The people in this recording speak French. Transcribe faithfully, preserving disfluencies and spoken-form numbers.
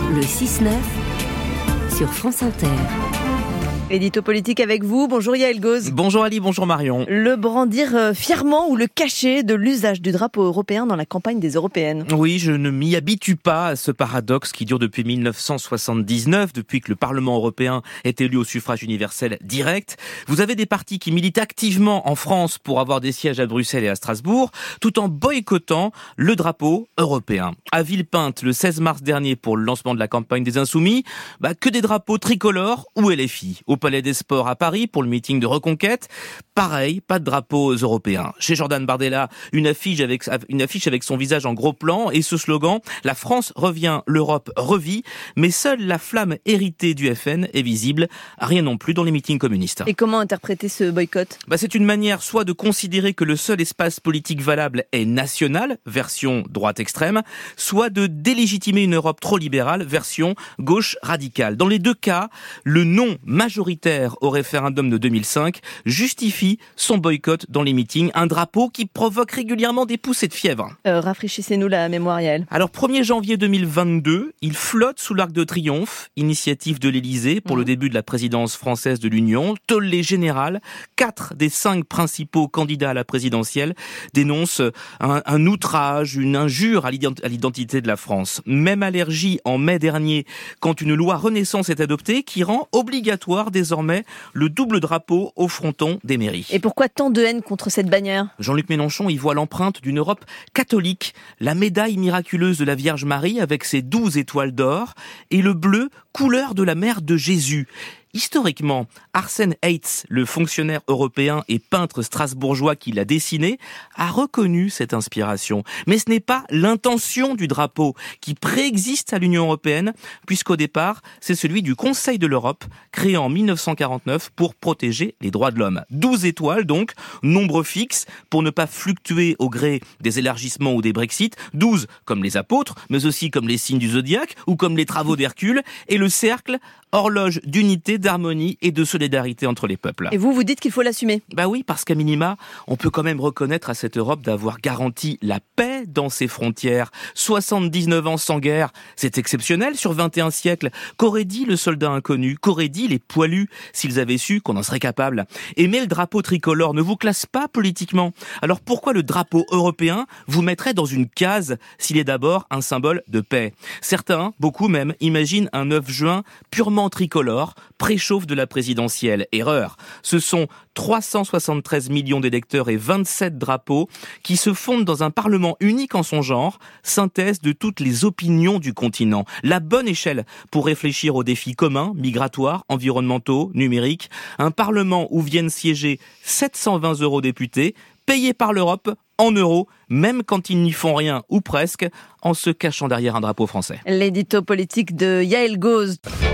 Le six neuf sur France Inter. Édito politique avec vous. Bonjour Yael Gauz. Bonjour Ali, bonjour Marion. Le brandir fièrement ou le cacher de l'usage du drapeau européen dans la campagne des européennes. Oui, je ne m'y habitue pas à ce paradoxe qui dure depuis mille neuf cent soixante-dix-neuf, depuis que le Parlement européen est élu au suffrage universel direct. Vous avez des partis qui militent activement en France pour avoir des sièges à Bruxelles et à Strasbourg, tout en boycottant le drapeau européen. À Villepinte, le seize mars dernier, pour le lancement de la campagne des Insoumis, bah, que des drapeaux tricolores ou L F I. Au Palais des Sports à Paris pour le meeting de Reconquête, pareil, pas de drapeaux européens. Chez Jordan Bardella, une affiche avec une affiche avec son visage en gros plan et ce slogan « La France revient, l'Europe revit », mais seule la flamme héritée du F N est visible, rien non plus dans les meetings communistes. Et comment interpréter ce boycott ? Bah, c'est une manière soit de considérer que le seul espace politique valable est national, version droite extrême, soit de délégitimer une Europe trop libérale, version gauche radicale. Dans les deux cas, le non majoritaire au référendum de deux mille cinq justifie son boycott dans les meetings, un drapeau qui provoque régulièrement des poussées de fièvre. Euh, rafraîchissez-nous la mémoire, Yael. Alors, premier janvier deux mille vingt-deux, il flotte sous l'Arc de Triomphe, initiative de l'Élysée pour mmh. le début de la présidence française de l'Union. Tollé général, quatre des cinq principaux candidats à la présidentielle dénoncent un, un outrage, une injure à l'identité de la France. Même allergie en mai dernier, quand une loi Renaissance est adoptée qui rend obligatoire désormais le double drapeau au fronton des mairies. Et pourquoi tant de haine contre cette bannière ? Jean-Luc Mélenchon y voit l'empreinte d'une Europe catholique, la médaille miraculeuse de la Vierge Marie avec ses douze étoiles d'or et le bleu couleur de la mère de Jésus. Historiquement, Arsène Heitz, le fonctionnaire européen et peintre strasbourgeois qui l'a dessiné, a reconnu cette inspiration. Mais ce n'est pas l'intention du drapeau qui préexiste à l'Union européenne, puisqu'au départ, c'est celui du Conseil de l'Europe, créé en mille neuf cent quarante-neuf pour protéger les droits de l'homme. douze étoiles donc, nombre fixe, pour ne pas fluctuer au gré des élargissements ou des Brexit. douze comme les apôtres, mais aussi comme les signes du zodiaque ou comme les travaux d'Hercule. Et le cercle, horloge d'unité, d'harmonie et de solidarité entre les peuples. Et vous, vous dites qu'il faut l'assumer ? Bah oui, parce qu'à minima, on peut quand même reconnaître à cette Europe d'avoir garanti la paix dans ses frontières. soixante-dix-neuf ans sans guerre, c'est exceptionnel sur vingt et un siècles. Qu'aurait dit le soldat inconnu ? Qu'auraient dit les poilus s'ils avaient su qu'on en serait capable ? Aimer le drapeau tricolore ne vous classe pas politiquement. Alors pourquoi le drapeau européen vous mettrait dans une case s'il est d'abord un symbole de paix ? Certains, beaucoup même, imaginent un neuf juin purement tricolore, préchauffe de la présidentielle. Erreur. Ce sont trois cent soixante-treize millions d'électeurs et vingt-sept drapeaux qui se fondent dans un parlement unique en son genre, synthèse de toutes les opinions du continent. La bonne échelle pour réfléchir aux défis communs, migratoires, environnementaux, numériques. Un parlement où viennent siéger sept cent vingt eurodéputés, payés par l'Europe en euros, même quand ils n'y font rien ou presque, en se cachant derrière un drapeau français. L'édito politique de Yael Gauz.